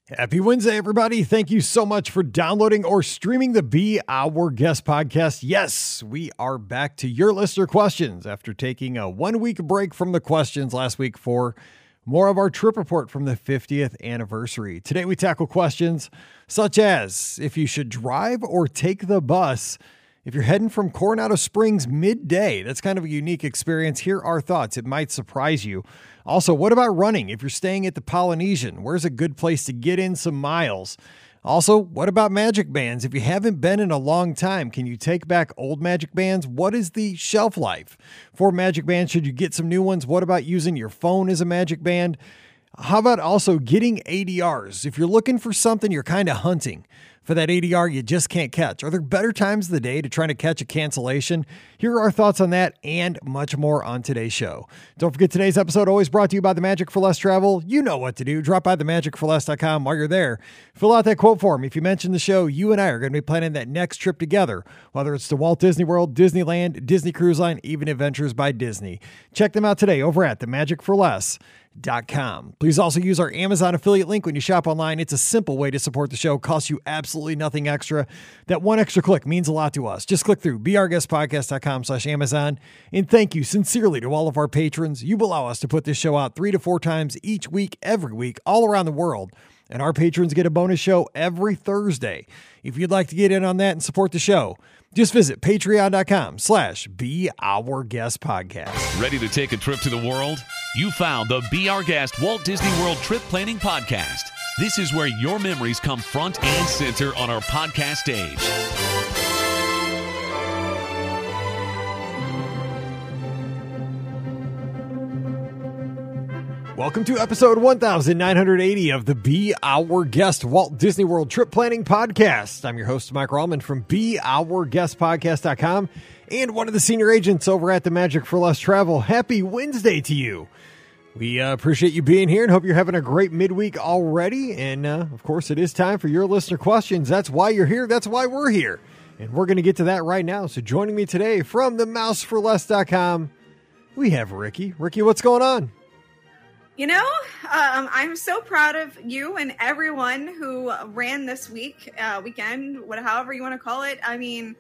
Happy Wednesday, everybody. Thank you so much for downloading or streaming the Be Our Guest podcast. Yes, we are back to your listener questions after taking a 1 week break from the questions last week for more of our trip report from the 50th anniversary. Today, we tackle questions such as if you should drive or take the bus if you're heading from Coronado Springs midday. That's kind of a unique experience. Here are our thoughts. It might surprise you. Also, what about running? If you're staying at the Polynesian, where's a good place to get in some miles? Also, what about magic bands? If you haven't been in a long time, can you take back old magic bands? What is the shelf life for magic bands? Should you get some new ones? What about using your phone as a magic band? How about also getting ADRs? If you're looking for something, you're kind of hunting for that ADR you just can't catch. Are there better times of the day to try to catch a cancellation? Here are our thoughts on that and much more on today's show. Don't forget, today's episode always brought to you by the Magic for Less Travel. You know what to do. Drop by themagicforless.com while you're there. Fill out that quote form. If you mention the show, you and I are going to be planning that next trip together, whether it's to Walt Disney World, Disneyland, Disney Cruise Line, even Adventures by Disney. Check them out today over at themagicforless.com. Please also use our Amazon affiliate link when you shop online. It's a simple way to support the show. Costs you absolutely nothing extra. That one extra click means a lot to us. Just click through beourguestpodcast.com/Amazon. And thank you sincerely to all of our patrons. You allow us to put this show out 3 to 4 times each week, every week, all around the world. And our patrons get a bonus show every Thursday. If you'd like to get in on that and support the show, just visit patreon.com/beourguestpodcast. Ready to take a trip to the world? You found the Be Our Guest Walt Disney World Trip Planning Podcast. This is where your memories come front and center on our podcast stage. Welcome to episode 1980 of the Be Our Guest Walt Disney World Trip Planning Podcast. I'm your host, Mike Rallman from beourguestpodcast.com and one of the senior agents over at the Magic for Less Travel. Happy Wednesday to you. We appreciate you being here and hope you're having a great midweek already. And, of course, it is time for your listener questions. That's why you're here. That's why we're here. And we're going to get to that right now. So joining me today from themouseforless.com, we have Ricky. Ricky, what's going on? You know, I'm so proud of you and everyone who ran this weekend, however you want to call it. I mean,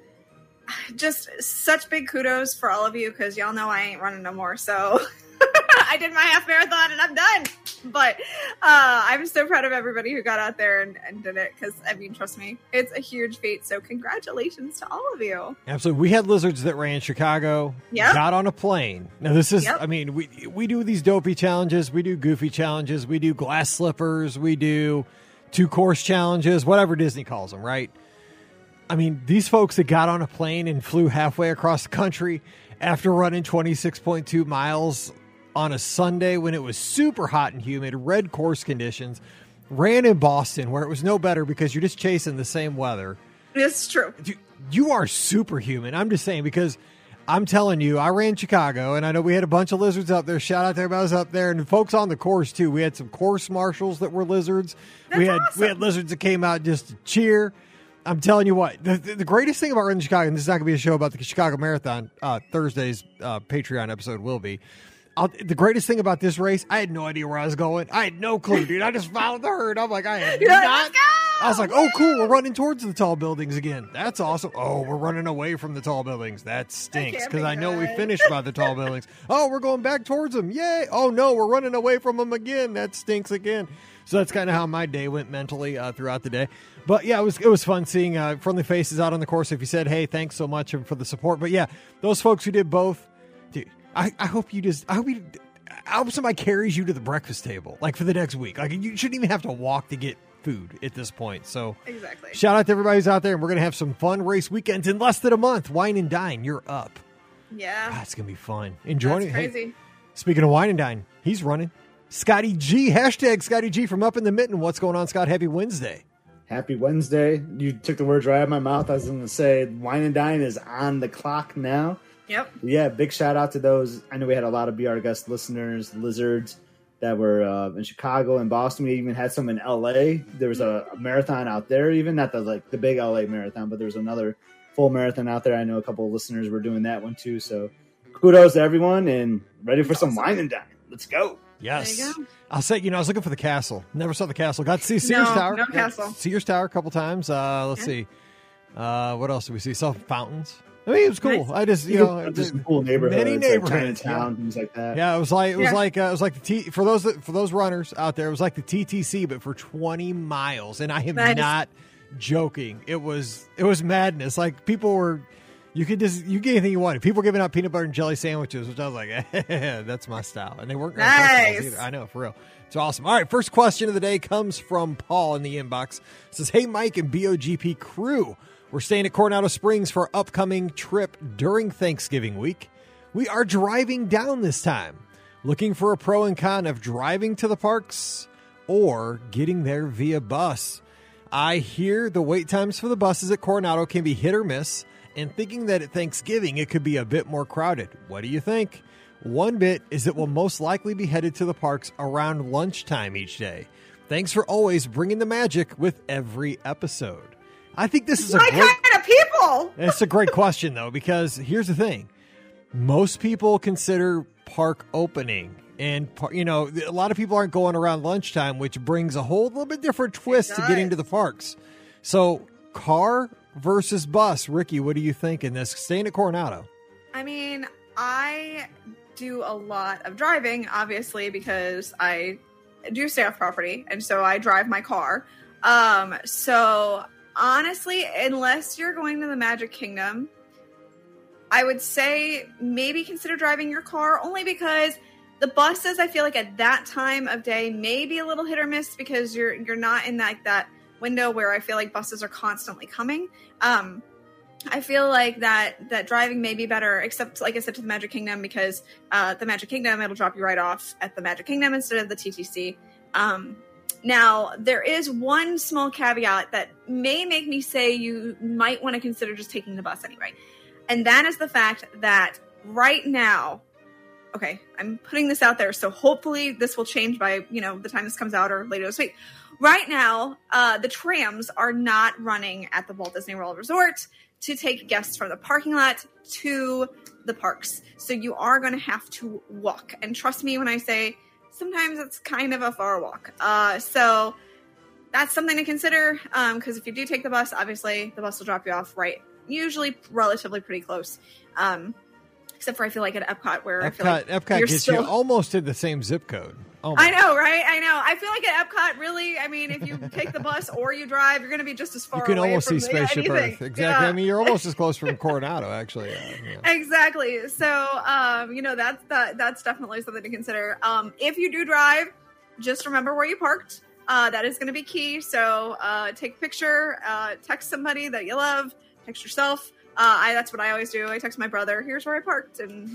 just such big kudos for all of you because y'all know I ain't running no more. So I did my half marathon and I'm done. But I'm so proud of everybody who got out there and did it because, I mean, trust me, it's a huge feat. So congratulations to all of you. Absolutely. We had lizards that ran Chicago, got on a plane. Now, this is, I mean, we do these dopey challenges. We do goofy challenges. We do glass slippers. We do 2-course challenges, whatever Disney calls them, right? I mean, these folks that got on a plane and flew halfway across the country after running 26.2 miles on a Sunday when it was super hot and humid, red course conditions, ran in Boston where it was no better because you're just chasing the same weather. It's true. You are superhuman. I'm just saying, because I'm telling you, I ran Chicago and I know we had a bunch of lizards up there. Shout out to everybody who's up there and folks on the course too. We had some course marshals that were lizards. We had lizards that came out just to cheer. I'm telling you what, the greatest thing about running Chicago, and this is not going to be a show about the Chicago Marathon, Thursday's Patreon episode will be. The greatest thing about this race, I had no idea where I was going. I had no clue, dude. I just followed the herd. I'm like, I was like, oh, cool. We're running towards the tall buildings again. That's awesome. Oh, we're running away from the tall buildings. That stinks because I know we finished by the tall buildings. Oh, we're going back towards them. Yay. Oh, no, we're running away from them again. That stinks again. So that's kind of how my day went mentally throughout the day. But yeah, it was fun seeing friendly faces out on the course. If you said, hey, thanks so much for the support. But yeah, those folks who did both, dude, I hope somebody carries you to the breakfast table, like for the next week. Like you shouldn't even have to walk to get food at this point. So exactly. Shout out to everybody who's out there, and we're going to have some fun race weekends in less than a month. Wine and Dine, you're up. Yeah. It's going to be fun. Enjoying it. Crazy. Hey, speaking of Wine and Dine, he's running. Scotty G, hashtag Scotty G from Up in the Mitten. What's going on, Scott? Happy Wednesday. Happy Wednesday. You took the words right out of my mouth. I was going to say Wine and Dine is on the clock now. Yep. Yeah, big shout out to those. I know we had a lot of Be Our Guest listeners, lizards that were in Chicago and Boston. We even had some in LA. There was a marathon out there, even not the big LA marathon, but there was another full marathon out there. I know a couple of listeners were doing that one too. So kudos to everyone and ready for some Wine and Dine. Let's go. Yes. There you go. I'll say, I was looking for the castle. Never saw the castle. Got to see Sears Tower. No Got castle. Sears Tower a couple times. Let's see. What else did we see? Saw fountains. I mean, it was cool. Nice. I just, just cool neighborhoods, many neighborhoods, like Chinatown, things like that. Yeah, it was like the for those runners out there, it was like the TTC, but for 20 miles. And I am not joking. It was madness. Like people were, you get anything you wanted. People were giving out peanut butter and jelly sandwiches, which I was like, that's my style. And they weren't nice. Either. I know, for real. It's awesome. All right, first question of the day comes from Paul in the inbox. It says, hey, Mike and BOGP crew. We're staying at Coronado Springs for our upcoming trip during Thanksgiving week. We are driving down this time, looking for a pro and con of driving to the parks or getting there via bus. I hear the wait times for the buses at Coronado can be hit or miss, and thinking that at Thanksgiving it could be a bit more crowded. What do you think? One bit is that we'll most likely be headed to the parks around lunchtime each day. Thanks for always bringing the magic with every episode. I think this is my kind of people. It's a great question, though, because here's the thing. Most people consider park opening, and a lot of people aren't going around lunchtime, which brings a whole little bit different twist to getting to the parks. So car versus bus. Ricky, what do you think in this? Staying at Coronado. I mean, I do a lot of driving, obviously, because I do stay off property, and so I drive my car. So honestly, unless you're going to the Magic Kingdom, I would say maybe consider driving your car, only because the buses, I feel like at that time of day may be a little hit or miss because you're not in that window where I feel like buses are constantly coming. I feel like that driving may be better, except, like I said, to the Magic Kingdom, because the Magic Kingdom, it'll drop you right off at the Magic Kingdom instead of the TTC. Now, there is one small caveat that may make me say you might want to consider just taking the bus anyway. And that is the fact that right now, okay, I'm putting this out there, so hopefully this will change by, the time this comes out or later this week. Right now, the trams are not running at the Walt Disney World Resort to take guests from the parking lot to the parks. So you are going to have to walk. And trust me when I say sometimes it's kind of a far walk. So that's something to consider, because if you do take the bus, obviously the bus will drop you off usually relatively pretty close. Except for I feel like at Epcot, where I feel like Epcot gets you almost in the same zip code. Almost. I know, right? I know. I feel like at Epcot, really, I mean, if you take the bus or you drive, you're going to be just as far away. You can almost see Spaceship anything. Earth. Exactly. Yeah. I mean, you're almost as close from Coronado, actually. Yeah. Exactly. So, that's definitely something to consider. If you do drive, just remember where you parked. That is going to be key. So take a picture, text somebody that you love, text yourself. That's what I always do. I text my brother, here's where I parked. And,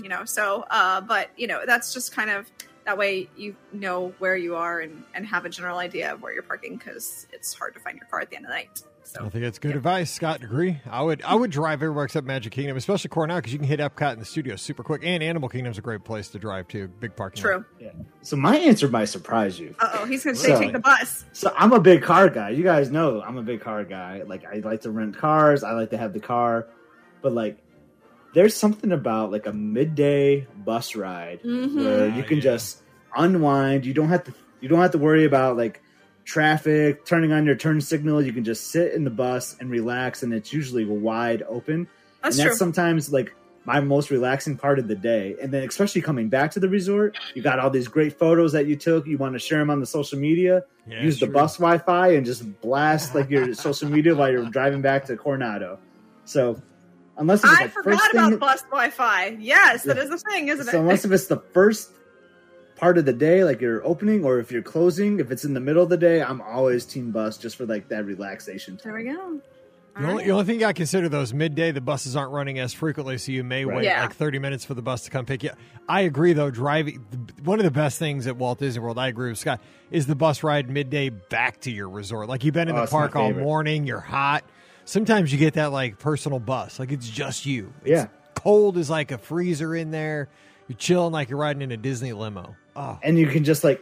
but that's just kind of, that way you know where you are and have a general idea of where you're parking, because it's hard to find your car at the end of the night. So I think that's good advice. Scott, agree? I would drive everywhere except Magic Kingdom, especially Coronado, because you can hit Epcot in the studio super quick. And Animal Kingdom's a great place to drive too. Big parking lot. True. Yeah. So my answer might surprise you. He's going to say take the bus. So I'm a big car guy. You guys know I'm a big car guy. Like, I like to rent cars. I like to have the car. But like, there's something about like a midday bus ride where you can just unwind. You don't have to worry about like traffic, turning on your turn signal. You can just sit in the bus and relax, and it's usually wide open. That's sometimes like my most relaxing part of the day. And then especially coming back to the resort, you got all these great photos that you took. You want to share them on the social media. Use the bus Wi-Fi and just blast like your social media while you're driving back to Coronado. So unless it's I forgot about bus Wi-Fi. Yes, that is the thing, isn't it? So unless if it's the first part of the day, like you're opening, or if you're closing, if it's in the middle of the day, I'm always team bus just for like that relaxation time. There we go. The only thing I consider, though, is midday, the buses aren't running as frequently, so you may wait like 30 minutes for the bus to come pick you up. I agree, though, driving, one of the best things at Walt Disney World, I agree with Scott, is the bus ride midday back to your resort. Like, you've been in the park all morning, you're hot. Sometimes you get that, like, personal bus. Like, it's just you. It's cold as, like, a freezer in there. You're chilling like you're riding in a Disney limo. Oh. And you can just, like,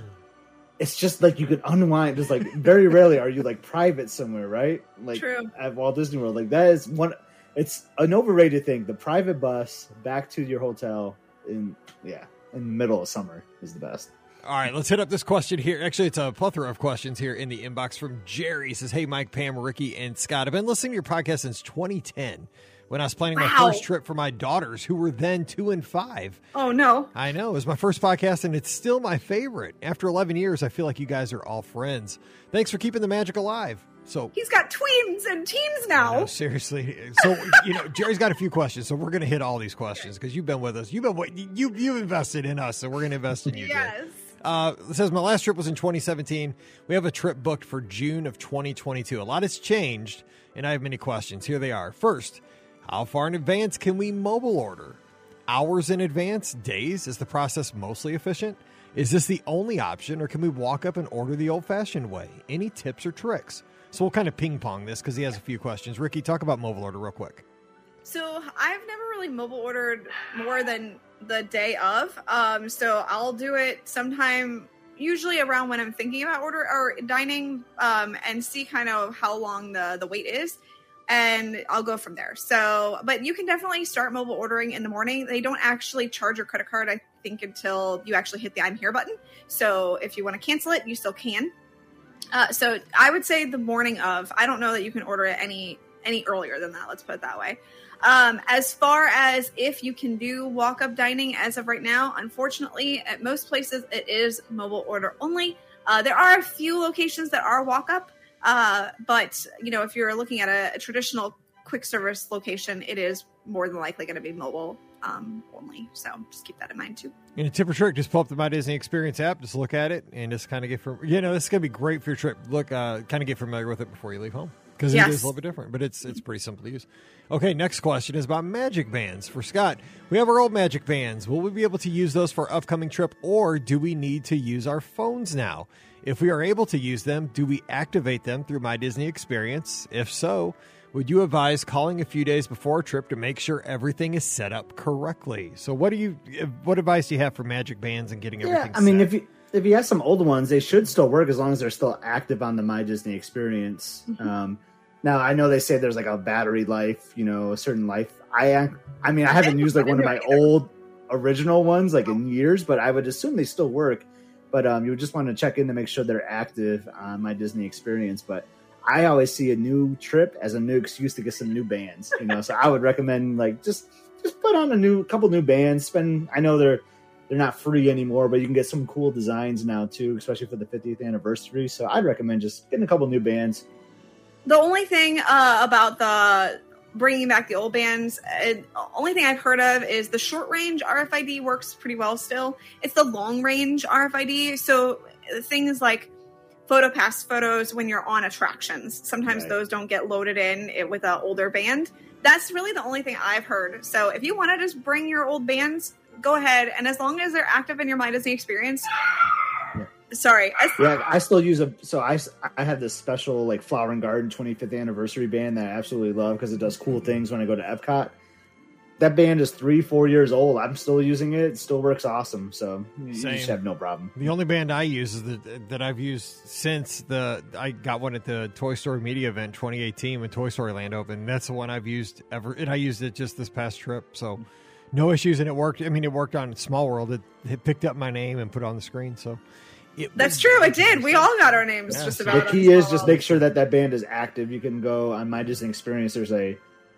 it's just like you could unwind. Just like very rarely are you like private somewhere, right? Like True. At Walt Disney World. Like that is one. It's an overrated thing. The private bus back to your hotel in the middle of summer is the best. All right, let's hit up this question here. Actually, it's a plethora of questions here in the inbox from Jerry. He says, hey, Mike, Pam, Ricky, and Scott. I've been listening to your podcast since 2010 when I was planning my first trip for my daughters, who were then 2 and 5. Oh, no. I know. It was my first podcast, and it's still my favorite. After 11 years, I feel like you guys are all friends. Thanks for keeping the magic alive. So he's got tweens and teens now. No, seriously. So, Jerry's got a few questions, so we're going to hit all these questions because you've been with us. You've invested in us, so we're going to invest in you. Yes. It says, my last trip was in 2017. We have a trip booked for June of 2022. A lot has changed, and I have many questions. Here they are. First, how far in advance can we mobile order? Hours in advance? Days? Is the process mostly efficient? Is this the only option, or can we walk up and order the old-fashioned way? Any tips or tricks? So we'll kind of ping-pong this because he has a few questions. Ricky, talk about mobile order real quick. So I've never really mobile ordered more than the day of. So I'll do it sometime, usually around when I'm thinking about order or dining, and see kind of how long the wait is. And I'll go from there. So, but you can definitely start mobile ordering in the morning. They don't actually charge your credit card, I think, until you actually hit the I'm here button. So if you want to cancel it, you still can. So I would say the morning of. I don't know that you can order it any earlier than that. Let's put it that way. As far as if you can do walk-up dining as of right now, unfortunately, at most places, it is mobile order only. There are a few locations that are walk-up, but, if you're looking at a traditional quick service location, it is more than likely going to be mobile only. So just keep that in mind, too. And a tip or trick, just pull up the My Disney Experience app, just look at it, and just kind of get this is going to be great for your trip. Look, kind of get familiar with it before you leave home. Because it is a little bit different, but it's pretty simple to use. Okay, next question is about magic bands. For Scott, we have our old magic bands. Will we be able to use those for our upcoming trip, or do we need to use our phones now? If we are able to use them, do we activate them through My Disney Experience? If so, would you advise calling a few days before a trip to make sure everything is set up correctly? So what advice do you have for magic bands and getting everything set? I mean, if you have some old ones, they should still work as long as they're still active on the My Disney Experience. Mm-hmm. Now, I know they say there's like a battery life, a certain life. I haven't used like one of my old original ones like in years, but I would assume they still work. But you would just want to check in to make sure they're active on My Disney Experience. But I always see a new trip as a new excuse to get some new bands, So I would recommend like just put on a couple new bands. I know they're not free anymore, but you can get some cool designs now too, especially for the 50th anniversary. So I'd recommend just getting a couple new bands. The only thing about the bringing back the old bands, only thing I've heard of is the short range RFID works pretty well still. It's the long range RFID. So things like PhotoPass photos when you're on attractions, sometimes those don't get loaded in with an older band. That's really the only thing I've heard. So if you want to just bring your old bands, go ahead. And as long as they're active in your My Disney Experience... Sorry. I still use I have this special like Flower and Garden 25th anniversary band that I absolutely love because it does cool things when I go to Epcot. That band is 3-4 years old. I'm still using it. It still works awesome. So you just have no problem. The only band I use is that I've used since I got one at the Toy Story Media Event 2018 when Toy Story Land opened. That's the one I've used ever. And I used it just this past trip. So no issues. And it worked. I mean, it worked on Small World. It picked up my name and put it on the screen. So that's true. It did. We all got our names just about. The key is just make sure that band is active. You can go on My Disney Experience. There's a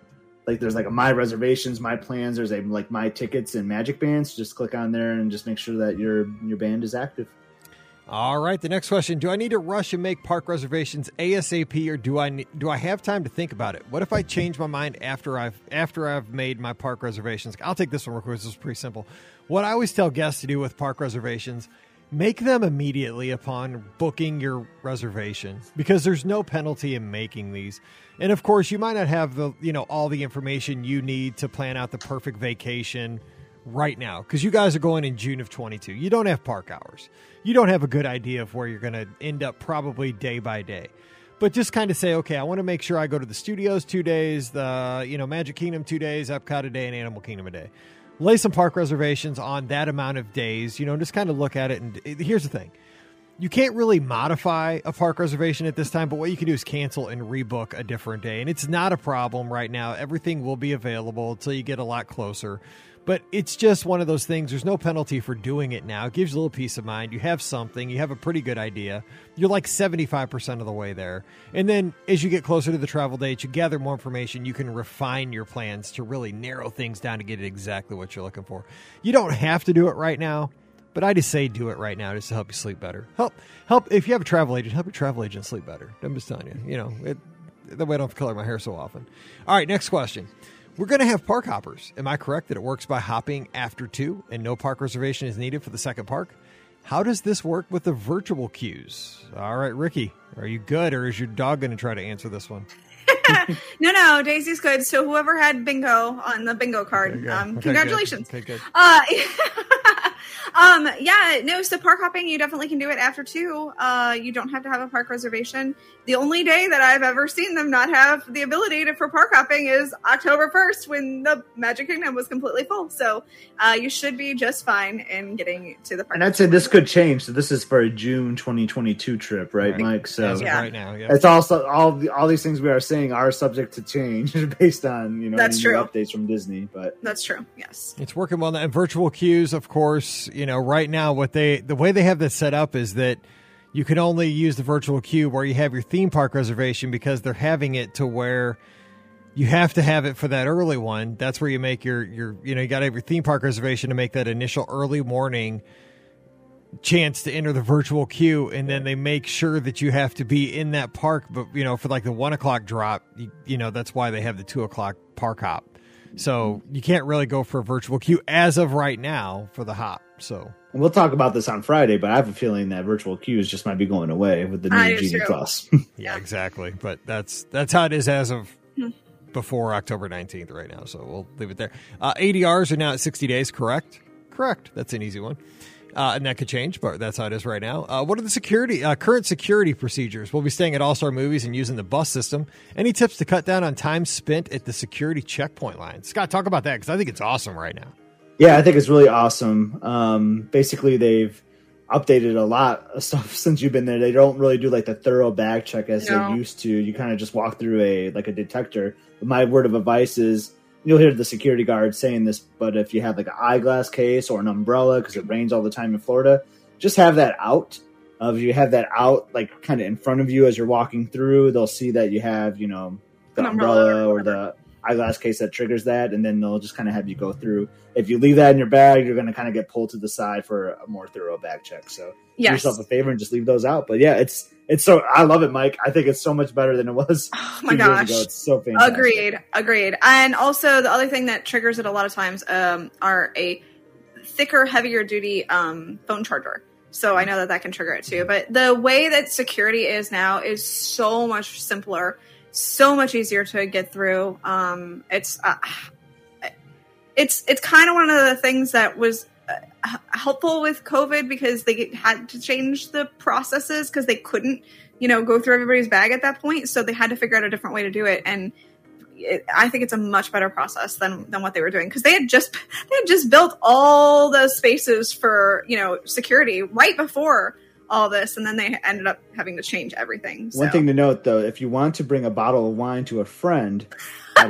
My Reservations, My Plans. There's My Tickets and Magic Bands. Just click on there and just make sure that your band is active. All right. The next question: do I need to rush and make park reservations ASAP, or do I have time to think about it? What if I change my mind after I've made my park reservations? I'll take this one real quick. This is pretty simple. What I always tell guests to do with park reservations: make them immediately upon booking your reservation, because there's no penalty in making these. And of course, you might not have all the information you need to plan out the perfect vacation right now, because you guys are going in June of 22. You don't have park hours. You don't have a good idea of where you're going to end up probably day by day. But just kind of say, okay, I want to make sure I go to the studios 2 days, the Magic Kingdom 2 days, Epcot a day, and Animal Kingdom a day. Lay some park reservations on that amount of days, just kind of look at it. And here's the thing. You can't really modify a park reservation at this time, but what you can do is cancel and rebook a different day. And it's not a problem right now. Everything will be available until you get a lot closer. But it's just one of those things. There's no penalty for doing it now. It gives you a little peace of mind. You have something. You have a pretty good idea. You're like 75% of the way there. And then as you get closer to the travel date, you gather more information. You can refine your plans to really narrow things down to get exactly what you're looking for. You don't have to do it right now, but I just say do it right now just to help you sleep better. Help if you have a travel agent, help your travel agent sleep better. I'm just telling you, that way I don't have to color my hair so often. All right, next question. We're going to have park hoppers. Am I correct that it works by hopping after 2 and no park reservation is needed for the second park? How does this work with the virtual queues? All right, Ricky, are you good, or is your dog going to try to answer this one? No, Daisy's good. So whoever had bingo on the bingo card, congratulations. Good. Okay, good. So park hopping, you definitely can do it after 2. You don't have to have a park reservation. The only day that I've ever seen them not have the ability for park hopping is October 1st when the Magic Kingdom was completely full. So you should be just fine in getting to the park. And I'd say this could change. So this is for a June 2022 trip, right, Mike? So right now, yeah. It's also all these things we are saying are subject to change based on That's true. updates from Disney. But that's true. Yes, it's working well now. And virtual queues, of course, right now the way they have this set up is that you can only use the virtual queue where you have your theme park reservation, because they're having it to where you have to have it for that early one. That's where you make your you got to have your theme park reservation to make that initial early morning chance to enter the virtual queue. And then they make sure that you have to be in that park, but for like the 1:00 drop, that's why they have the 2:00 park hop. So you can't really go for a virtual queue as of right now for the hop. So we'll talk about this on Friday, but I have a feeling that virtual queues just might be going away with the new Genie Plus. Yeah, exactly. But that's how it is as of before October 19th right now. So we'll leave it there. ADRs are now at 60 days, correct? Correct. That's an easy one. And that could change, but that's how it is right now. What are the current security procedures? We'll be staying at All-Star Movies and using the bus system. Any tips to cut down on time spent at the security checkpoint line? Scott, talk about that, because I think it's awesome right now. Yeah, I think it's really awesome. Basically, they've updated a lot of stuff since you've been there. They don't really do like the thorough bag check as they used to. You kind of just walk through a detector. But my word of advice is, you'll hear the security guard saying this, but if you have like an eyeglass case or an umbrella, because it rains all the time in Florida, just have that out. If you have that out, like kind of in front of you as you're walking through, they'll see that you have, the umbrella or the eyeglass case that triggers that, and then they'll just kind of have you go through. If you leave that in your bag, you're going to kind of get pulled to the side for a more thorough bag check. So do yourself a favor and just leave those out. But yeah, it's so, I love it, Mike. I think it's so much better than it was 2 years ago. It's so fantastic. Agreed. And also the other thing that triggers it a lot of times are a thicker, heavier duty phone charger. So I know that can trigger it too. But the way that security is now is so much simpler, so much easier to get through. It's kind of one of the things that was helpful with COVID, because they had to change the processes because they couldn't, go through everybody's bag at that point. So they had to figure out a different way to do it. And I think it's a much better process than what they were doing, because they had just built all the spaces for, security right before all this, and then they ended up having to change everything. So. One thing to note, though, if you want to bring a bottle of wine to a friend at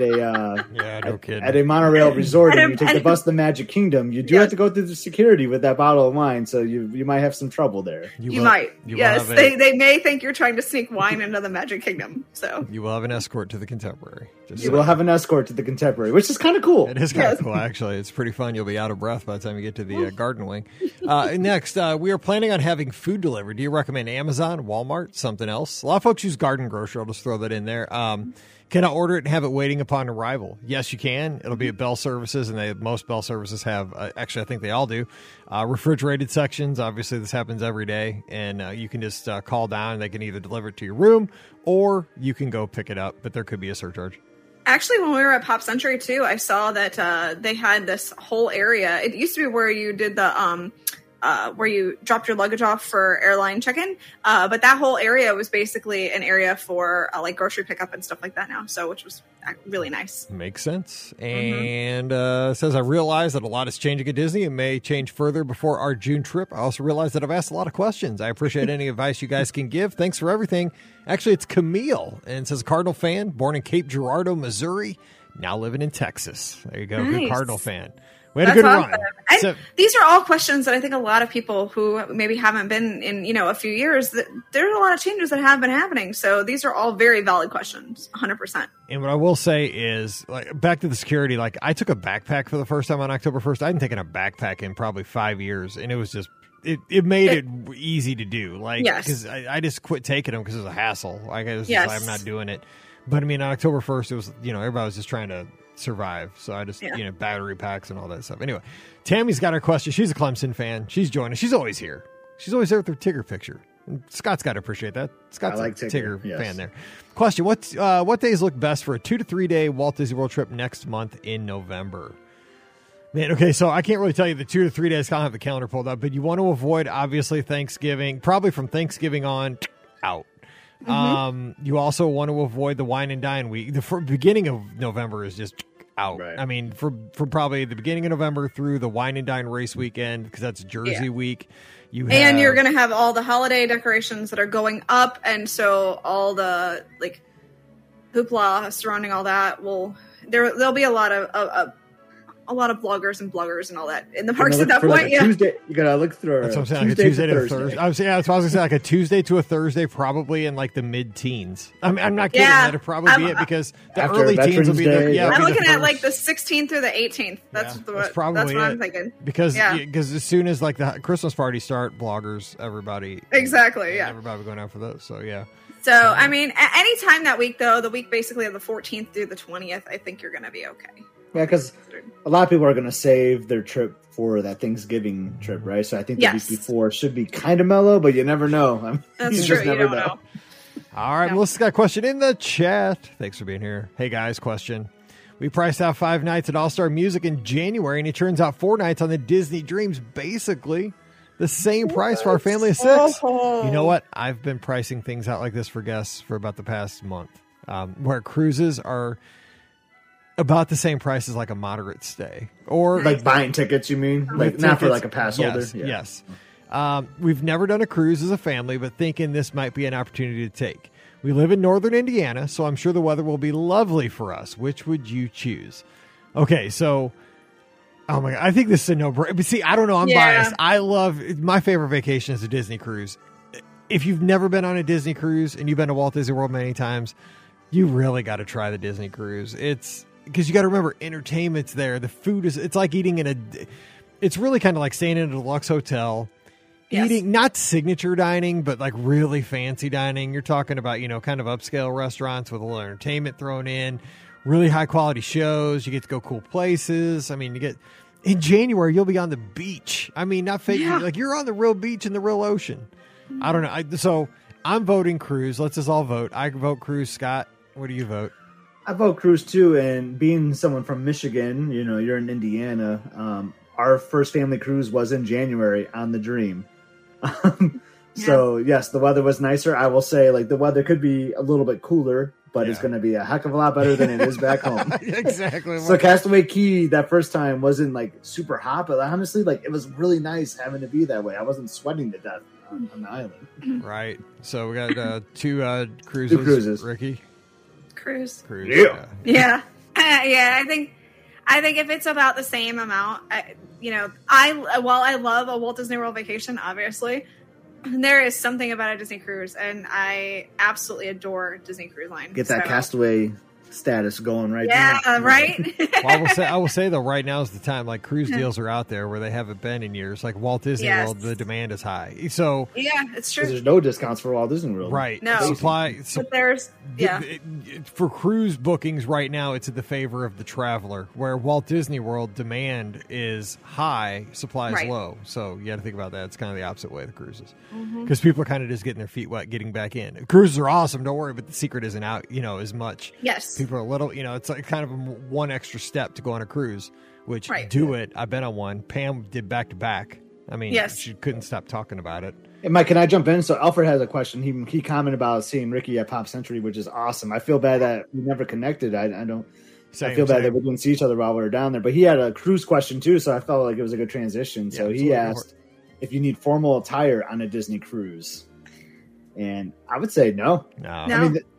a monorail resort and you take the bus to the Magic Kingdom, you do have to go through the security with that bottle of wine, so you might have some trouble there. You might. Yes, they may think you're trying to sneak wine into the Magic Kingdom. So you will have an escort to the Contemporary. You will have an escort to the Contemporary, which is kind of cool. It is kind of cool, actually. It's pretty fun. You'll be out of breath by the time you get to the Garden Wing. Next, we are planning on having food delivered. Do you recommend Amazon, Walmart, something else? A lot of folks use Garden Grocery. I'll just throw that in there. Can I order it and have it waiting upon arrival? Yes, you can. It'll be at Bell Services, and most Bell Services have, actually, I think they all do, refrigerated sections. Obviously, this happens every day, and you can just call down, and they can either deliver it to your room, or you can go pick it up, but there could be a surcharge. Actually, when we were at Pop Century, too, I saw that they had this whole area. It used to be where you did the where you dropped your luggage off for airline check-in. But that whole area was basically an area for like grocery pickup and stuff like that now. So, which was really nice. Makes sense. And says, I realize that a lot is changing at Disney and may change further before our June trip. I also realize that I've asked a lot of questions. I appreciate any advice you guys can give. Thanks for everything. Actually, it's Camille, and it says, Cardinal fan, born in Cape Girardeau, Missouri. now living in Texas. There you go. Nice. Good Cardinal fan. We had That's a good awesome. run. These are all questions that I think a lot of people who maybe haven't been in, a few years, that there's a lot of changes that have been happening. So these are all very valid questions, 100%. And what I will say is, like, back to the security, like, I took a backpack for the first time on October 1st. I hadn't taken a backpack in probably 5 years, and it was just, it made it easy to do. Like, because I just quit taking them because it was a hassle. Like, it was just, I'm not doing it. But I mean, on October 1st, it was, everybody was just trying to survive. So I just, battery packs and all that stuff. Anyway, Tammy's got her question. She's a Clemson fan. She's joining us. She's always here. She's always there with her Tigger picture. And Scott's got to appreciate that. Scott's a Tigger fan there. Question: what days look best for a 2 to 3 day Walt Disney World trip next month in November? Man, okay, so I can't really tell you the 2 to 3 days. I don't have the calendar pulled up, but you want to avoid, obviously, Thanksgiving. Probably from Thanksgiving on out. Mm-hmm. You also want to avoid the wine and dine week. The beginning of November is just out. Right. I mean, for probably the beginning of November through the wine and dine race weekend, because that's Jersey week. And you're going to have all the holiday decorations that are going up, and so all the hoopla surrounding all that there'll be a lot of bloggers and bloggers and all that in the parks at that point. Tuesday, you gotta look through. That's what I'm saying. Like a Tuesday to Thursday. I was gonna say like a Tuesday to a Thursday, probably in like the mid-teens. I'm not kidding. That'd probably be it because the early teens will be the. I'm looking at like the 16th through the 18th. That's probably what I'm thinking. Because as soon as like the Christmas parties start, bloggers, everybody. Exactly. Everybody going out for those. So yeah. So I mean, any time that week though, the week basically of the 14th through the 20th, I think you're gonna be okay. Yeah, because a lot of people are going to save their trip for that Thanksgiving trip, right? So I think the week before should be kind of mellow, but you never know. That's true. You don't know. All right, Melissa's got a question in the chat. Thanks for being here. Hey, guys, question. We priced out 5 nights at All-Star Music in January, and it turns out 4 nights on the Disney Dreams, basically the same price for our family of 6. You know what? I've been pricing things out like this for guests for about the past month, where cruises are about the same price as like a moderate stay, or like buying tickets. You mean like not for like a pass holder? Yes. We've never done a cruise as a family, but thinking this might be an opportunity to take. We live in northern Indiana, so I'm sure the weather will be lovely for us. Which would you choose? Okay, so oh my god, I think this is a no-brainer. But see, I don't know. I'm biased. I love my favorite vacation is a Disney cruise. If you've never been on a Disney cruise and you've been to Walt Disney World many times, you really got to try the Disney cruise. It's because you got to remember, entertainment's there. The food it's like eating it's really kind of like staying in a deluxe hotel, eating, not signature dining, but like really fancy dining. You're talking about, kind of upscale restaurants with a little entertainment thrown in, really high quality shows. You get to go cool places. I mean, in January, you'll be on the beach. I mean, not fake, like you're on the real beach in the real ocean. I don't know. So I'm voting cruise. Let's just all vote. I vote cruise. Scott, what do you vote? I vote cruise too, and being someone from Michigan, you're in Indiana. Our first family cruise was in January on the Dream. So yes, the weather was nicer. I will say, like, the weather could be a little bit cooler, but it's going to be a heck of a lot better than it is back home. Exactly. So Castaway Cay that first time wasn't like super hot, but honestly, like it was really nice having to be that way. I wasn't sweating to death on the island. Right. So we got 2 cruises. 2 cruises. Ricky. Cruise. Yeah. I think if it's about the same amount, while I love a Walt Disney World vacation, obviously, there is something about a Disney cruise, and I absolutely adore Disney Cruise Line. Get that Castaway status going right now. Yeah, right? Well, I will say though, right now is the time. Like, cruise deals are out there where they haven't been in years. Like Walt Disney World, the demand is high. So yeah, it's true. There's no discounts for Walt Disney World, right? No but there's for cruise bookings right now, it's in the favor of the traveler. Where Walt Disney World demand is high, supply is low. So you got to think about that. It's kind of the opposite way of the cruises, because people are kind of just getting their feet wet, getting back in. Cruises are awesome, don't worry, but the secret isn't out, as much. Yes. People are a little, it's like kind of one extra step to go on a cruise, which do it. I've been on one. Pam did back to back. I mean, she couldn't stop talking about it. Hey, Mike, can I jump in? So Alfred has a question. He commented about seeing Ricky at Pop Century, which is awesome. I feel bad that we never connected. I feel bad that we didn't see each other while we were down there. But he had a cruise question too, so I felt like it was a good transition. So he asked if you need formal attire on a Disney cruise. And I would say no. No. I mean,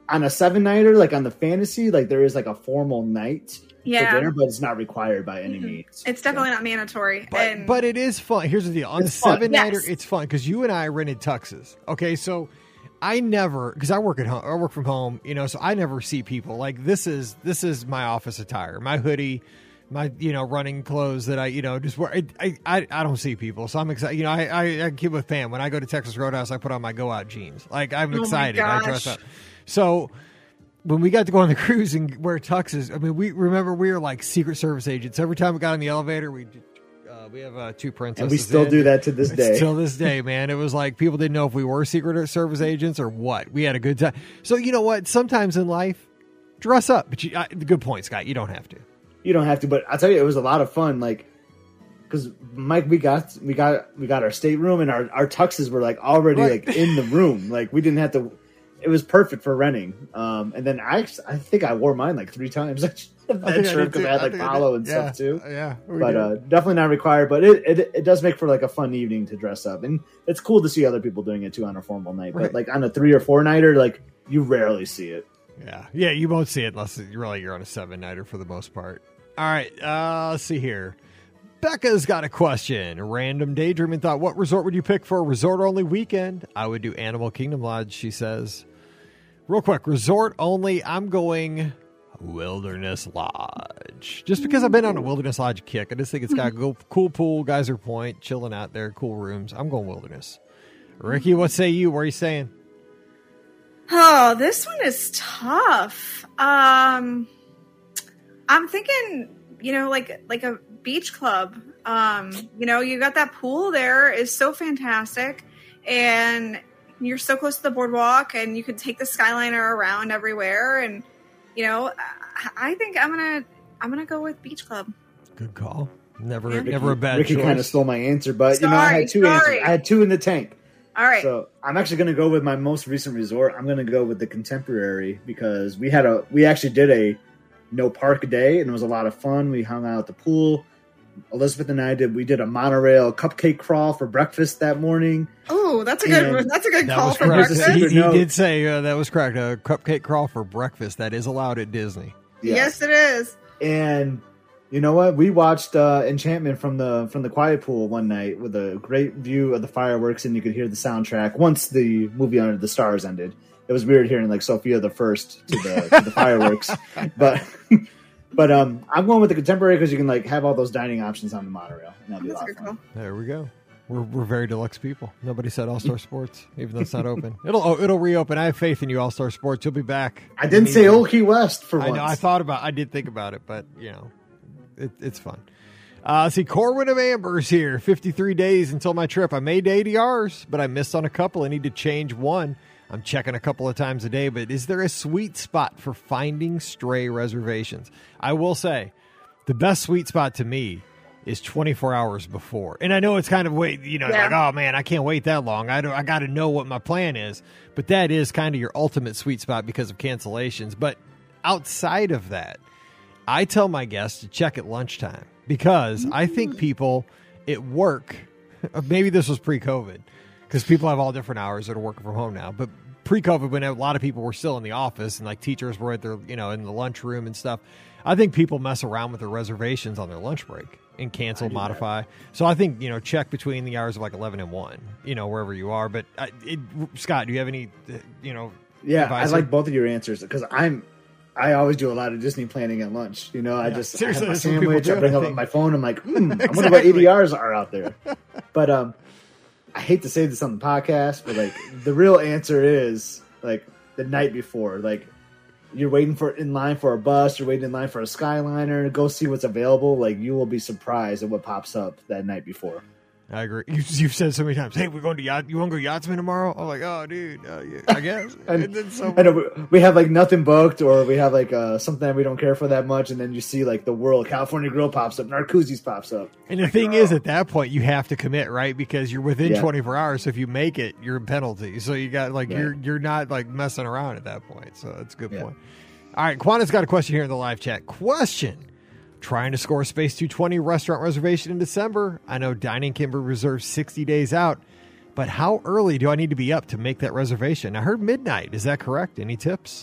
on a 7-nighter, like on the fantasy, like there is like a formal night for Yeah. dinner, but it's not required by any means. It's definitely not mandatory. But it is fun. Here's the deal. On the It's fun. 7-nighter, Yes. it's fun because you and I rented tuxes. Okay, so I never, because I work at home, I work from home, so I never see people. Like this is my office attire, my hoodie, my running clothes that I just wear. I don't see people, so I'm excited. I keep with Pam when I go to Texas Roadhouse. I put on my go out jeans. Like I'm excited. I dress up. So when we got to go on the cruise and wear tuxes, I mean, we were like Secret Service agents. Every time we got in the elevator, we have 2 princesses, And we still do that to this day. Till this day, man. It was like people didn't know if we were Secret Service agents or what. We had a good time. So you know what? Sometimes in life, dress up. But the good point, Scott. You don't have to. You don't have to, but I'll tell you, it was a lot of fun. Like, because Mike, we got our stateroom, and our tuxes were like already like in the room. Like we didn't have to. It was perfect for renting. And then I think I wore mine like 3 times. That trip because I had like Palo and stuff too. Yeah, but definitely not required. But it does make for like a fun evening to dress up, and it's cool to see other people doing it too on a formal night. Right. But like on a 3 or 4-nighter, like you rarely see it. Yeah, you won't see it unless you're on a 7-nighter for the most part. All right, let's see here. Becca's got a question. Random daydreaming thought. What resort would you pick for a resort-only weekend? I would do Animal Kingdom Lodge, she says. Real quick, resort only, I'm going Wilderness Lodge. Just because I've been on a Wilderness Lodge kick. I just think it's got a cool pool, Geyser Point, chilling out there, cool rooms. I'm going Wilderness. Ricky, what say you? Where are you staying? Oh, this one is tough. I'm thinking, like a beach club. You got that pool there is so fantastic, and you're so close to the boardwalk, and you could take the Skyliner around everywhere. And I think I'm gonna go with beach club. Good call. Never Ricky, a bad Ricky choice. kind of stole my answer, but I had 2 answers. I had 2 in the tank. All right. So I'm actually going to go with my most recent resort. I'm going to go with the Contemporary because we actually did a no park day, and it was a lot of fun. We hung out at the pool. Elizabeth and I did a monorail cupcake crawl for breakfast that morning. Oh, that's a good That call was for correct. breakfast. He No. did say that was correct. A cupcake crawl for breakfast that is allowed at Disney. Yes, it is. And you know what? We watched Enchantment from the quiet pool one night with a great view of the fireworks, and you could hear the soundtrack once the movie Under the Stars ended. It was weird hearing like Sophia the First to the fireworks, but I'm going with the Contemporary because you can like have all those dining options on the monorail. And that'd be That's a a lot of good fun. call. There we go. We're very deluxe people. Nobody said All Star Sports, even though it's not open. It'll reopen. I have faith in you, All Star Sports. You'll be back. I didn't say Old Key West for I once. know. I did think about it, but it's fun. Let's see, Corwin of Amber's here. 53 days until my trip. I made ADRs, but I missed on a couple. I need to change one. I'm checking a couple of times a day, but is there a sweet spot for finding stray reservations? I will say the best sweet spot to me is 24 hours before. And I know it's kind of like, oh man, I can't wait that long. I got to know what my plan is, but that is kind of your ultimate sweet spot because of cancellations. But outside of that, I tell my guests to check at lunchtime because I think people at work, maybe this was pre-COVID, because people have all different hours that are working from home now. But pre-COVID, when a lot of people were still in the office and like teachers were at their, in the lunchroom and stuff, I think people mess around with their reservations on their lunch break and cancel, modify. So I think, check between the hours of like 11 and 1, wherever you are. But Scott, do you have any, Yeah, advice? I like both of your answers because I always do a lot of Disney planning at lunch. I just seriously, I have my that's what people sandwich. do, I bring I up think. my phone. I'm like, I wonder what ADRs are out there. But I hate to say this on the podcast, but like the real answer is like the night before. Like you're waiting in line for a bus, you're waiting in line for a Skyliner. Go see what's available. Like you will be surprised at what pops up that night before. I agree. You've said so many times, hey, we're going to yacht. You want to go yachtsman tomorrow? I'm like, oh, dude, yeah, I guess. And then I know we have like nothing booked, or we have like something that we don't care for that much, and then you see like the World California Grill pops up, Narcoossee's pops up. And the thing is, at that point, you have to commit, right? Because you're within Yeah. 24 hours. So if you make it, you're in penalty. So you got like Right. you're not like messing around at that point. So that's a good Yeah. point. All right, Quanta's got a question here in the live chat. Question: trying to score a Space 220 restaurant reservation in December. I know Dining can be reserved 60 days out, but how early do I need to be up to make that reservation? I heard midnight. Is that correct? Any tips?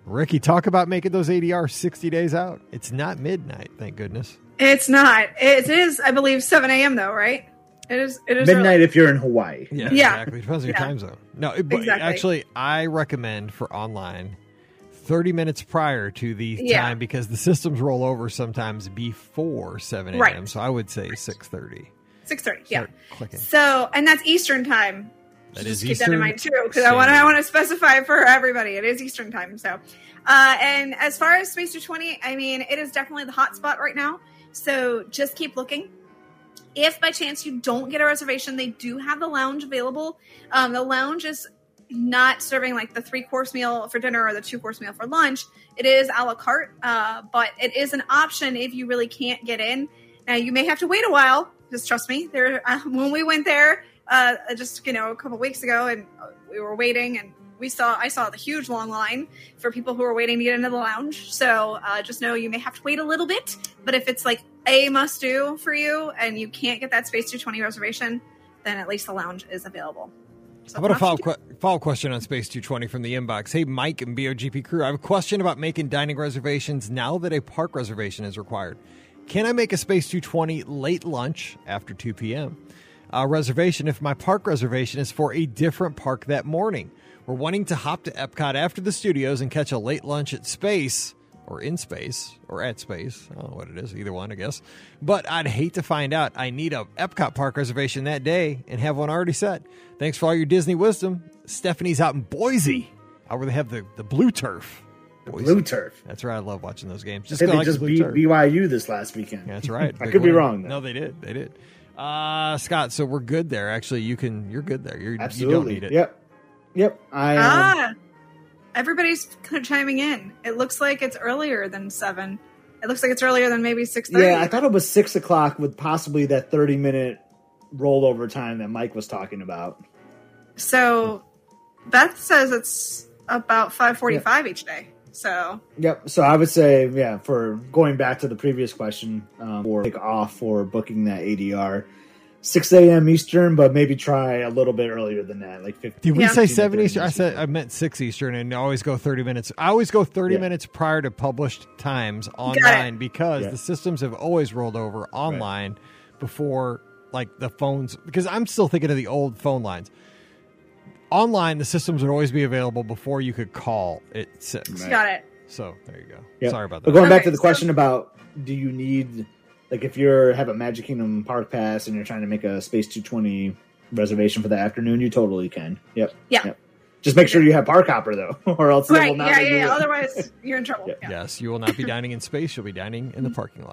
Ricky, talk about making those ADR 60 days out. It's not midnight, thank goodness. It's not. It is, I believe, 7 a.m. though, right? It is midnight early. if you're in Hawaii. Yeah, Yeah. exactly. Depends on your time zone. No, Exactly. actually, I recommend for online 30 minutes prior to the Yeah. time because the systems roll over sometimes before 7 a.m. Right. So I would say 6:30. 6:30. Yeah. Start clicking. So, and that's Eastern time. That So is just keep that in Eastern mind too, because I want to specify for everybody. It is Eastern time. So, and as far as Space 220, I mean, it is definitely the hot spot right now. So just keep looking. If by chance you don't get a reservation, they do have the lounge available. The lounge is not serving like the 3-course meal for dinner or the 2-course meal for lunch. It is a la carte, but it is an option if you really can't get in. Now you may have to wait a while. Just trust me. There, when we went there just a couple weeks ago, and we were waiting, and I saw the huge long line for people who were waiting to get into the lounge. So just know you may have to wait a little bit. But if it's like a must do for you and you can't get that Space 220 reservation, then at least the lounge is available. So How about a follow-up question on Space 220 from the inbox? Hey, Mike and BOGP crew, I have a question about making dining reservations now that a park reservation is required. Can I make a Space 220 late lunch after 2 p.m. Reservation if my park reservation is for a different park that morning? We're wanting to hop to Epcot after the studios and catch a late lunch at Space, or in Space, or at Space. I don't know what it is, either one, I guess. But I'd hate to find out I need a Epcot park reservation that day and have one already set. Thanks for all your Disney wisdom. Stephanie's out in Boise, out where they have the blue turf. Boise. Blue turf. That's right. I love watching those games. I think they like just the beat blue turf. BYU this last weekend. Yeah, that's right. I Big could be win. wrong, though. No, they did. They did. Scott, so we're good there. Actually, you're good there. Absolutely. You don't need it. Yep. Everybody's kind of chiming in. It looks like it's earlier than 7. It looks like it's earlier than maybe 6:30. Yeah, I thought it was 6 o'clock with possibly that 30-minute rollover time that Mike was talking about. So Beth says it's about 5:45 each day. So Yep. So I would say, for going back to the previous question, or take off for booking that ADR, 6 a.m. Eastern, but maybe try a little bit earlier than that, like 15. Did we say 7 30 Eastern? I meant 6 Eastern, and I always go 30 minutes. I always go 30 Yeah. minutes prior to published times online because Yeah. the systems have always rolled over online before, like, the phones. Because I'm still thinking of the old phone lines. Online, the systems would always be available before you could call at 6. Right. got it. So there you go. Yep. Sorry about But that. going back Okay, to the so- question about, do you need, like, if you have a Magic Kingdom Park Pass and you're trying to make a Space 220 reservation for the afternoon, you totally can. Yep. Yeah. Yep. Just make sure you have Park Hopper, though, or else they Right. will not Yeah. let you in. Otherwise, you're in trouble. Yeah. Yeah. Yes, you will not be dining in space. You'll be dining in the parking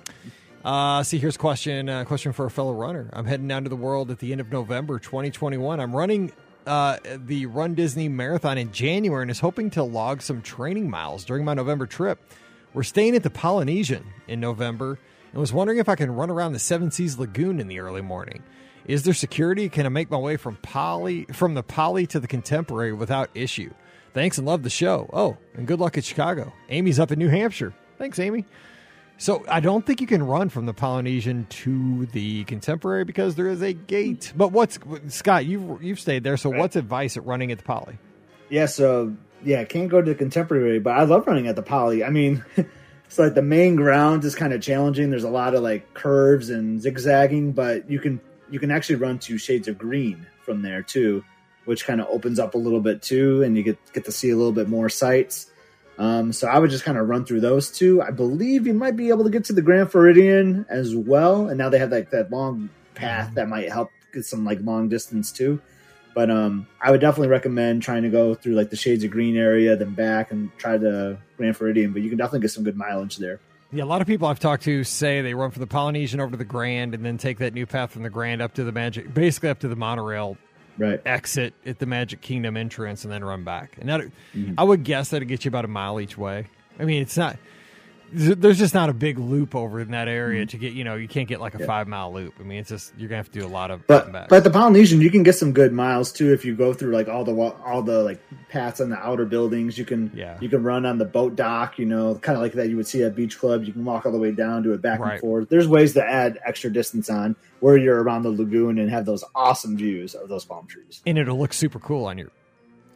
lot. See, here's a question for a fellow runner. I'm heading down to the world at the end of November 2021. I'm running the Run Disney Marathon in January and is hoping to log some training miles during my November trip. We're staying at the Polynesian in November and was wondering if I can run around the Seven Seas Lagoon in the early morning. Is there security? Can I make my way from the Poly to the Contemporary without issue? Thanks and love the show. Oh, and good luck at Chicago. Amy's up in New Hampshire. Thanks, Amy. So I don't think you can run from the Polynesian to the Contemporary because there is a gate. But Scott, you've stayed there, so Right. what's advice at running at the Poly? Yeah, so, can't go to the Contemporary, but I love running at the Poly. I mean, it's like the main ground is kind of challenging. There's a lot of, like, curves and zigzagging, but you can actually run to Shades of Green from there, too, which kind of opens up a little bit, too, and you get to see a little bit more sights. So I would just kind of run through those two. I believe you might be able to get to the Grand Floridian as well. And now they have like that long path that might help get some like long distance too. But I would definitely recommend trying to go through like the Shades of Green area, then back and try the Grand Floridian. But you can definitely get some good mileage there. Yeah, a lot of people I've talked to say they run from the Polynesian over to the Grand and then take that new path from the Grand up to basically up to the monorail Right. exit at the Magic Kingdom entrance and then run back. And that, I would guess that'd get you about a mile each way. I mean, there's just not a big loop over in that area to get, you can't get like a 5-mile loop. I mean, it's just, you're going to have to do a lot of But back. the Polynesian, you can get some good miles too if you go through like all the like paths on the outer buildings. You can run on the boat dock, kind of like that you would see at Beach Club. You can walk all the way down, do it back and forth. There's ways to add extra distance on where you're around the lagoon and have those awesome views of those palm trees. And it'll look super cool on your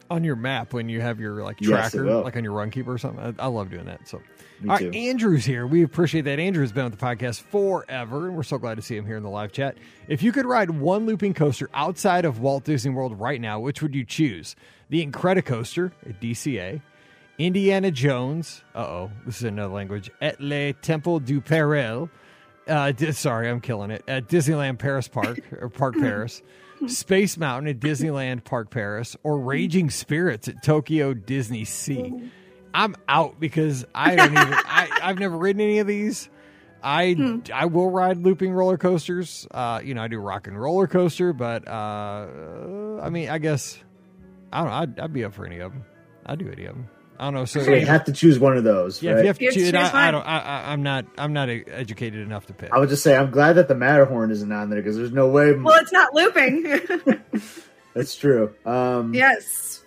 on your map when you have your like Yes, it tracker, will. like on your Runkeeper or something. I love doing that. So, Me all too. right, Andrew's here. We appreciate that. Andrew has been on the podcast forever, and we're so glad to see him here in the live chat. If you could ride one looping coaster outside of Walt Disney World right now, which would you choose? The Incredicoaster at DCA, Indiana Jones. This is another language. Et le Temple du Peril. Sorry, I'm killing it. At Disneyland Paris Park or Park Paris. Space Mountain at Disneyland Park Paris, or Raging Spirits at Tokyo Disney Sea. I'm out because I don't even. I've never ridden any of these. I will ride looping roller coasters. I do Rock and Roller Coaster, but I mean, I guess I don't know. I'd be up for any of them. I'd do any of them. I don't know. So So you have to choose one of those, yeah, right? if you have to You choose, choose one. I'm not educated enough to pick. I would just say I'm glad that the Matterhorn isn't on there because there's no way. Well, it's not looping. That's true. Yes.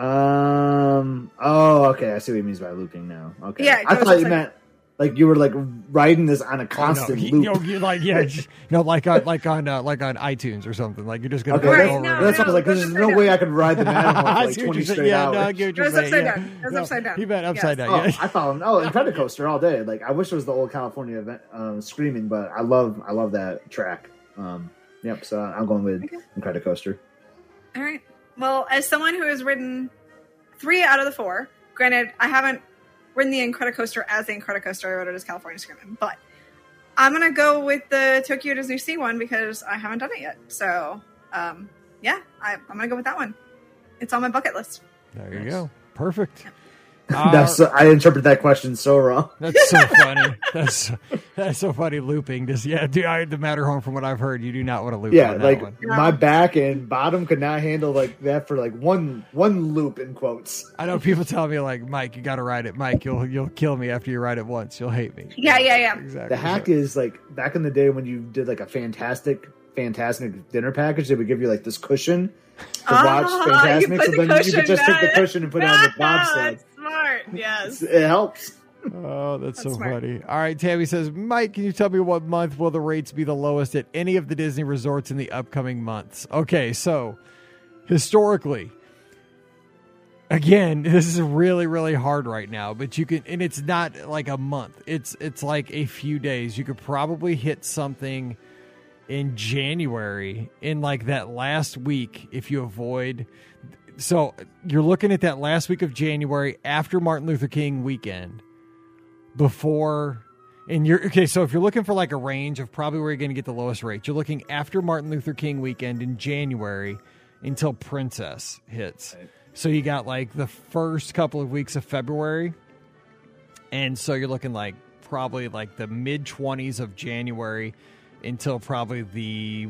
Oh, okay. I see what he means by looping now. Okay. Yeah, it I goes thought you upside- meant like you were like riding this on a constant loop. Like on iTunes or something. Like you're just gonna Okay, go Right, over. no, it. that's what I was like. goes There's upside no way down. I could ride the Matterhorn for I like see what 20 you're saying. straight Yeah, hours. no, I get what you're Goes saying. upside Yeah. down. Goes No, upside down. He meant upside Yes. down. Oh, Yeah. I found Incredicoaster all day. Like I wish it was the old California event, Screaming, but I love that track. Yep. So I'm going with Incredicoaster. All right. Well, as someone who has ridden 3 out of the 4, granted, I haven't ridden the Incredicoaster as the Incredicoaster. I rode it as California Screaming, but I'm gonna go with the Tokyo Disney Sea one because I haven't done it yet. So, yeah, I'm gonna go with that one. It's on my bucket list. There you go. Perfect. I interpret that question so wrong. That's so funny. That's so funny. Looping, just the Matterhorn. From what I've heard, you do not want to loop. Yeah, on like that one. my back and bottom could not handle like that for like one loop in quotes. I know people tell me like, Mike, you got to ride it. Mike, you'll kill me after you ride it once. You'll hate me. Yeah. Exactly. The hack is like back in the day when you did like a fantastic dinner package, they would give you like this cushion to watch you Fantastic. put So the then you cushion could just take the back. cushion and put it on the bobsled. That's smart. Yes. It helps. Oh, that's so smart. funny. All right, Tammy says, Mike, can you tell me what month will the rates be the lowest at any of the Disney resorts in the upcoming months? Okay, so historically, again, this is really, really hard right now, but you can, and it's not like a month. It's like a few days. You could probably hit something in January in like that last week if you avoid. So you're looking at that last week of January after Martin Luther King weekend before, and you're okay. So if you're looking for like a range of probably where you're going to get the lowest rates, you're looking after Martin Luther King weekend in January until Princess hits. Right. So you got like the first couple of weeks of February. And so you're looking like probably like the mid 20s of January until probably the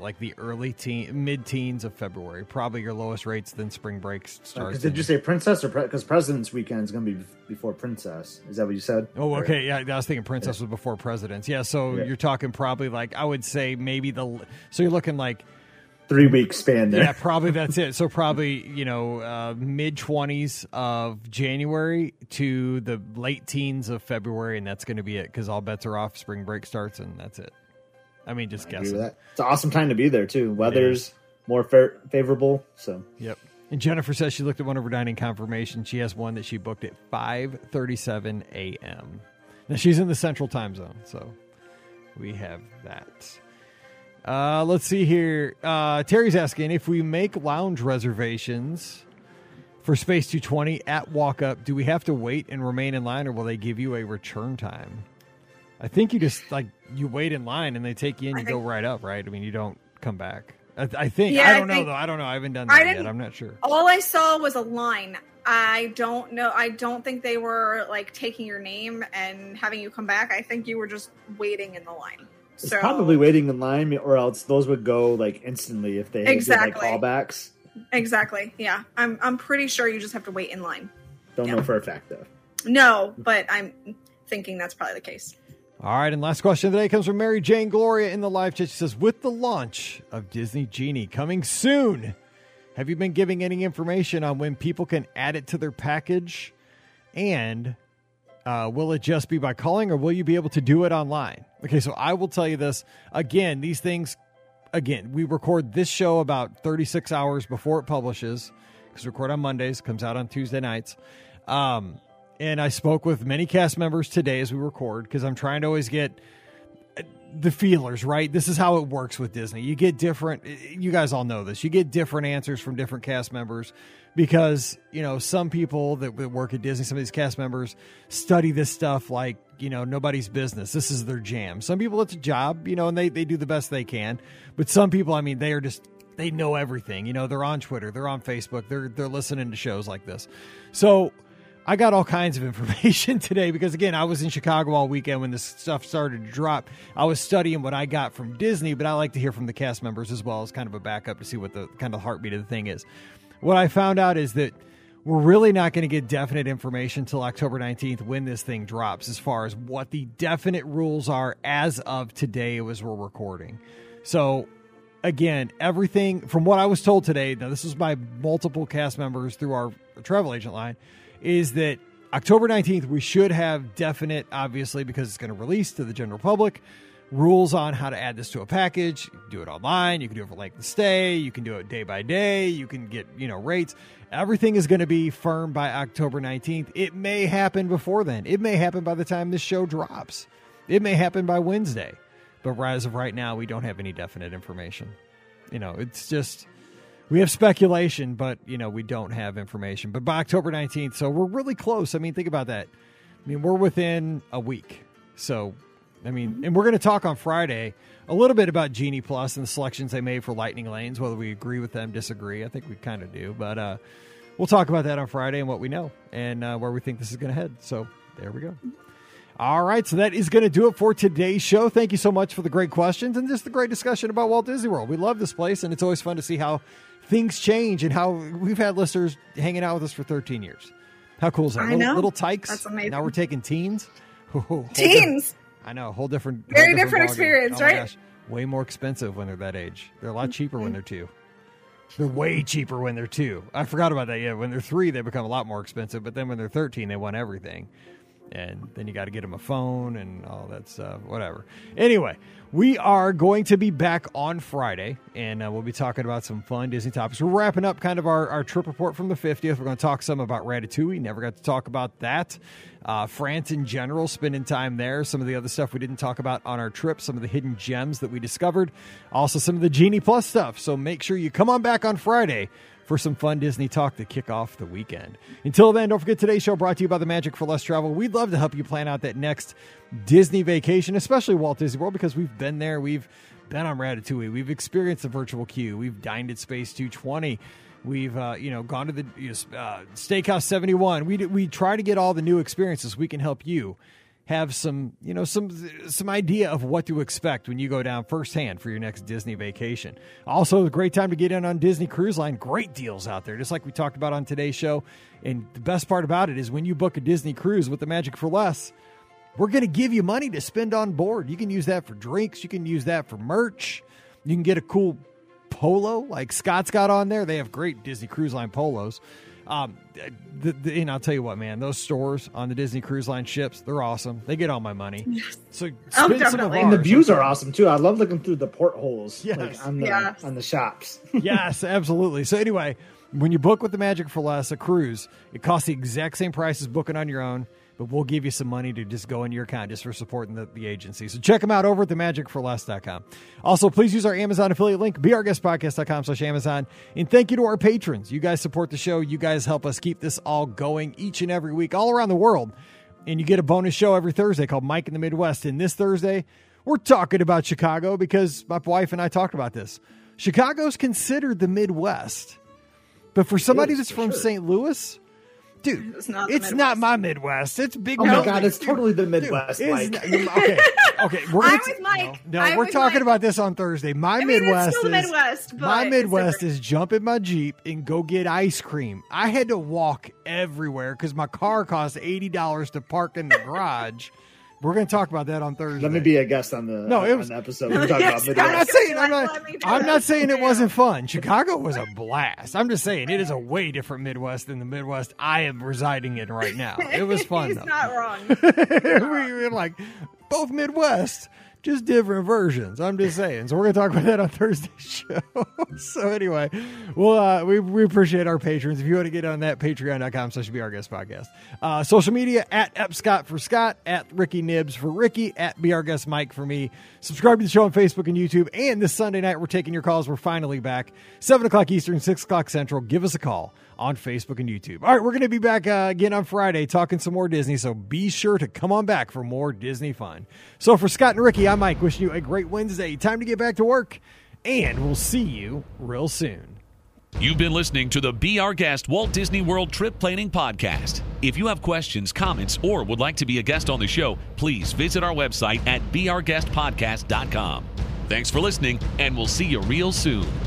mid teens of February. Probably your lowest rates, then spring break starts. Because did you say Princess or because President's Weekend is going to be before Princess? Is that what you said? Oh, okay. Yeah, I was thinking Princess was before Presidents. Yeah, so Yeah. you're talking probably like, I would say maybe so you're looking like, 3 week span there. yeah, probably that's it. So probably, mid 20s of January to the late teens of February, and that's going to be it because all bets are off. Spring break starts, and that's it. I mean, just I agree guessing. with that. It's an awesome time to be there too. Weather's more favorable, so Yep. And Jennifer says she looked at one of her dining confirmations. She has one that she booked at 5:37 a.m. Now she's in the Central Time Zone, so we have that. Let's see here. Terry's asking if we make lounge reservations for Space 220 at walk up, do we have to wait and remain in line, or will they give you a return time? I think you just you wait in line and they take you in. You go right up, right? I mean, you don't come back. I think. Yeah, I don't know though. I don't know. I haven't done that yet. I'm not sure. All I saw was a line. I don't know. I don't think they were like taking your name and having you come back. I think you were just waiting in the line. it's So probably waiting in line, or else those would go like instantly if they Exactly. did like callbacks. exactly, yeah. I'm pretty sure you just have to wait in line. Don't know for a fact though. No, but I'm thinking that's probably the case. All right, and last question of the day comes from Mary Jane Gloria in the live chat. She says, with the launch of Disney Genie coming soon, have you been giving any information on when people can add it to their package? And will it just be by calling, or will you be able to do it online? Okay, so I will tell you this. Again, we record this show about 36 hours before it publishes, because we record on Mondays, comes out on Tuesday nights. And I spoke with many cast members today as we record, because I'm trying to always get the feelers, right? This is how it works with Disney. You get different, you guys all know this, you get different answers from different cast members, because, some people that work at Disney, some of these cast members study this stuff like, nobody's business. This is their jam. Some people, it's a job, and they do the best they can. But some people, I mean, they know everything. They're on Twitter, they're on Facebook, they're listening to shows like this. So I got all kinds of information today because, again, I was in Chicago all weekend when this stuff started to drop. I was studying what I got from Disney, but I like to hear from the cast members as well as kind of a backup to see what the kind of heartbeat of the thing is. What I found out is that we're really not going to get definite information until October 19th when this thing drops, as far as what the definite rules are as of today as we're recording. So, again, everything from what I was told today, now this is by multiple cast members through our travel agent line, is that October 19th, we should have definite, obviously, because it's going to release to the general public, rules on how to add this to a package. You can do it online. You can do it for length of stay. You can do it day by day. You can get, rates. Everything is going to be firm by October 19th. It may happen before then. It may happen by the time this show drops. It may happen by Wednesday. But as of right now, we don't have any definite information. It's just... we have speculation, but, we don't have information. But by October 19th, so we're really close. I mean, think about that. I mean, we're within a week. So, I mean, and we're going to talk on Friday a little bit about Genie Plus and the selections they made for Lightning Lanes, whether we agree with them, disagree. I think we kind of do. But we'll talk about that on Friday and what we know and where we think this is going to head. So there we go. All right, so that is going to do it for today's show. Thank you so much for the great questions and just the great discussion about Walt Disney World. We love this place, and it's always fun to see how things change and how we've had listeners hanging out with us for 13 years. How cool is that? I know. Little tykes. That's amazing. Now we're taking teens. Teens. I know, whole different, very different experience, right? Gosh, way more expensive when they're that age. They're a lot cheaper when they're 2. They're way cheaper when they're 2. I forgot about that. Yeah, when they're 3, they become a lot more expensive. But then when they're 13, they want everything. And then you got to get them a phone and all that stuff, whatever. Anyway, we are going to be back on Friday, and we'll be talking about some fun Disney topics. We're wrapping up kind of our trip report from the 50th. We're going to talk some about Ratatouille. Never got to talk about that. France in general, spending time there. Some of the other stuff we didn't talk about on our trip. Some of the hidden gems that we discovered. Also some of the Genie Plus stuff. So make sure you come on back on Friday for some fun Disney talk to kick off the weekend. Until then, don't forget today's show brought to you by the Magic for Less Travel. We'd love to help you plan out that next Disney vacation, especially Walt Disney World, because we've been there. We've been on Ratatouille. We've experienced the virtual queue. We've dined at Space 220. We've gone to the Steakhouse 71. We try to get all the new experiences. We can help you have some idea of what to expect when you go down firsthand for your next Disney vacation. Also, a great time to get in on Disney Cruise Line. Great deals out there, just like we talked about on today's show. And the best part about it is when you book a Disney cruise with the Magic for Less, we're going to give you money to spend on board. You can use that for drinks. You can use that for merch. You can get a cool polo like Scott's got on there. They have great Disney Cruise Line polos. And I'll tell you what, man, those stores on the Disney Cruise Line ships, they're awesome. They get all my money. Yes. So definitely. And the views are awesome too. I love looking through the portholes, yes. on the shops. Yes, absolutely. So anyway, when you book with the Magic for Less, a cruise, it costs the exact same price as booking on your own, but we'll give you some money to just go into your account just for supporting the agency. So check them out over at themagicforless.com. Also, please use our Amazon affiliate link, beourguestpodcast.com/Amazon. And thank you to our patrons. You guys support the show. You guys help us keep this all going each and every week all around the world. And you get a bonus show every Thursday called Mike in the Midwest. And this Thursday, we're talking about Chicago because my wife and I talked about this. Chicago's considered the Midwest. But for somebody that's from St. Louis... Dude, it's not my Midwest. It's big. Oh my God, it's totally the Midwest, Mike. Okay. I'm with Mike. No, we're talking about this on Thursday. Midwest it's still the Midwest. But my Midwest is jump in my Jeep and go get ice cream. I had to walk everywhere because my car cost $80 to park in the garage. We're going to talk about that on Thursday. Let me be a guest on the episode. We're talking about Midwest. I'm not saying it wasn't fun. Chicago was a blast. I'm just saying it is a way different Midwest than the Midwest I am residing in right now. It was fun. He's not wrong. We were like both Midwest. just different versions. I'm just saying. So we're going to talk about that on Thursday's show. So anyway, well, we appreciate our patrons. If you want to get on that, patreon.com/BeOurGuestPodcast. Social media at @Scott for Scott, at Ricky Nibs for Ricky, at BeOurGuestMike for me. Subscribe to the show on Facebook and YouTube. And this Sunday night, we're taking your calls. We're finally back. 7 o'clock Eastern, 6 o'clock Central. Give us a call on Facebook and YouTube. All right, we're going to be back again on Friday talking some more Disney, so be sure to come on back for more Disney fun. So for Scott and Ricky, I'm Mike, wishing you a great Wednesday. Time to get back to work, and we'll see you real soon. You've been listening to the Be Our Guest Walt Disney World Trip Planning Podcast. If you have questions, comments, or would like to be a guest on the show, please visit our website at beourguestpodcast.com. Thanks for listening, and we'll see you real soon.